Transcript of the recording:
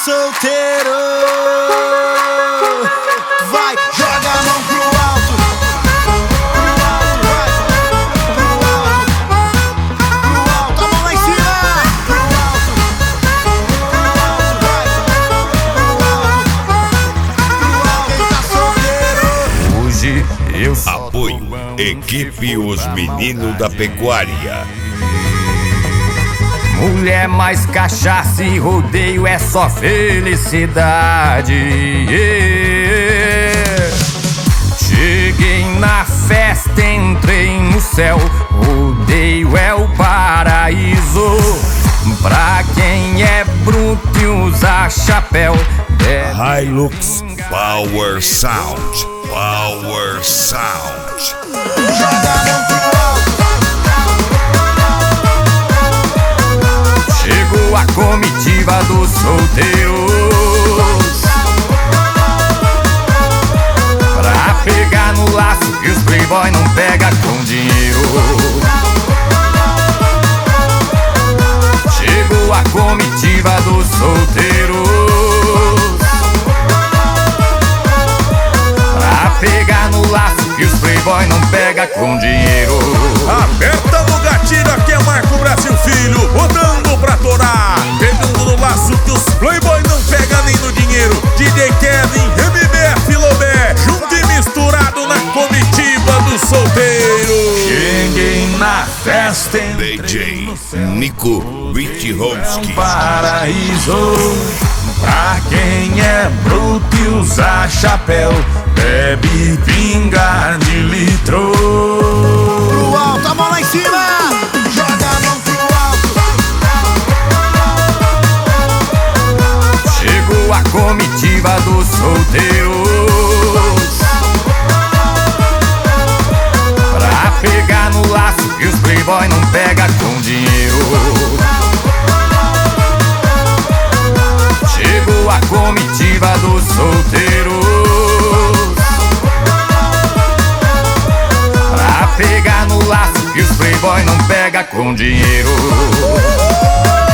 solteiro, vai, joga a mão pro alto, vai, pro alto, a mão lá em cima, pro alto, vai, quem tá solteiro. Hoje eu só Apoio Equipe Os Meninos da Pecuária. mulher mais cachaça e rodeio é só felicidade. Cheguei na festa, entrei no céu, rodeio é o paraíso. Pra quem é bruto e usa chapéu, Hilux Power Sound. Power Sound. Joga a mão pro alto. chegou a comitiva dos solteiros pra pegar no laço que os playboy não pega com dinheiro. Chegou a comitiva dos solteiros pra pegar no laço que os playboy não pega com dinheiro. Aperta no gatilho, aqui é Marco Brasil Filho, rodando pra torar, pegando no laço que os playboy não pega nem no dinheiro. DJ Kevin, MBF Lobé, junto e misturado na comitiva do solteiro. Cheguei na festa, DJ Nico Witchowski. paraíso. Pra quem é bruto e usa chapéu, bebe pinga de litro. Pro alto, a mão lá em cima, joga a mão pro alto. Chegou a comitiva dos solteiros pra pegar no laço que os playboy não pega com dinheiro. Chegou a comitiva dos solteiros pra pegar no laço que os playboy não pega com dinheiro.